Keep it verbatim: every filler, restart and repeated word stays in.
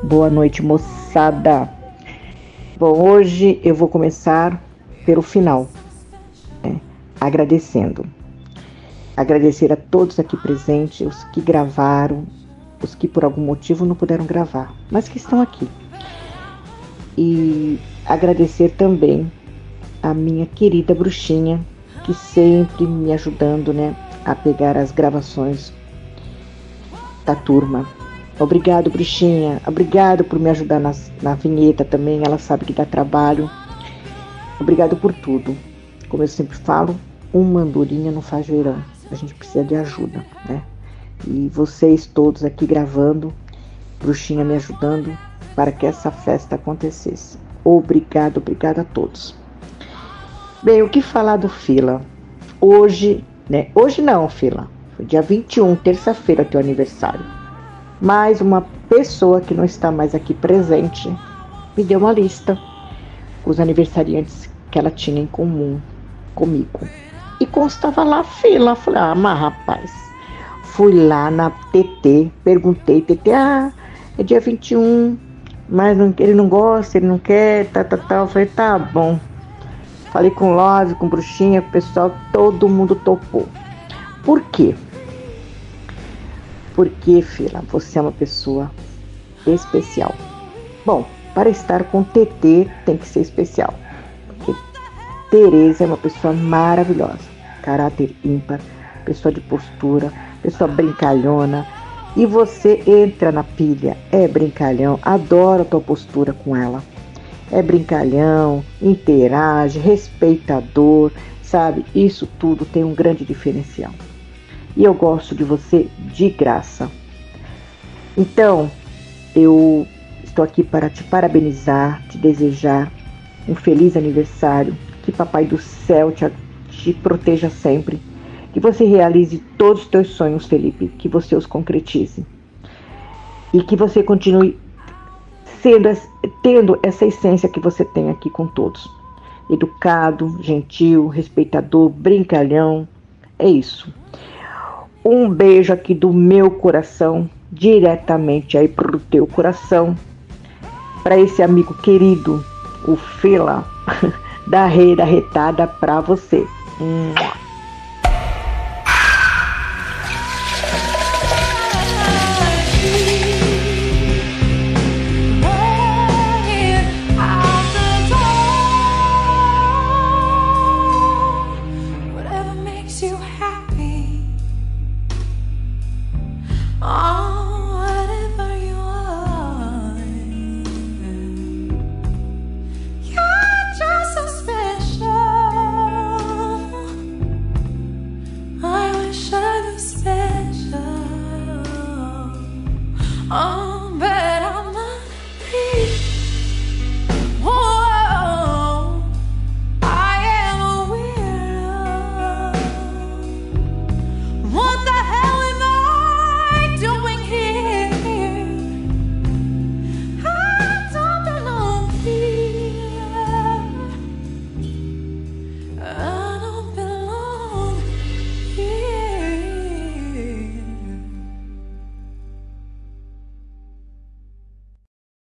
Boa noite, moçada. Bom, hoje eu vou começar pelo final, né? Agradecendo. Agradecer a todos aqui presentes, os que gravaram, os que por algum motivo não puderam gravar, mas que estão aqui. E agradecer também a minha querida bruxinha, que sempre me ajudando, né, a pegar as gravações da turma. Obrigado, bruxinha. Obrigado por me ajudar nas, na vinheta também. Ela sabe que dá trabalho. Obrigado por tudo. Como eu sempre falo, uma andorinha não faz verão. A gente precisa de ajuda, né? E vocês todos aqui gravando, bruxinha me ajudando para que essa festa acontecesse. Obrigado, obrigado a todos. Bem, o que falar do Fila? Hoje, né? Hoje não, Fila. Foi dia vinte e um, terça-feira, teu aniversário. Mas uma pessoa que não está mais aqui presente me deu uma lista com os aniversariantes que ela tinha em comum comigo. E constava lá a Fila. Falei, ah, mas rapaz. Fui lá na T T, perguntei, T T, ah, é dia vinte e um, mas não, ele não gosta, ele não quer, tá, tá, tá. Eu falei, tá bom. Falei com o Love, com o Bruxinha, com o pessoal, todo mundo topou. Por quê? Porque, Fila, você é uma pessoa especial. Bom, para estar com T T tem que ser especial. Porque Tereza é uma pessoa maravilhosa. Caráter ímpar, pessoa de postura, pessoa brincalhona. E você entra na pilha, é brincalhão, adora a tua postura com ela. É brincalhão, interage, respeitador, sabe? Isso tudo tem um grande diferencial. E eu gosto de você de graça. Então, eu estou aqui para te parabenizar, te desejar um feliz aniversário. Que Papai do Céu te, te proteja sempre. Que você realize todos os teus sonhos, Felipe. Que você os concretize. E que você continue sendo, tendo essa essência que você tem aqui com todos. Educado, gentil, respeitador, brincalhão. É isso. Um beijo aqui do meu coração, diretamente aí pro teu coração, para esse amigo querido, o Fila, da Rei da Retada, pra você. Mua.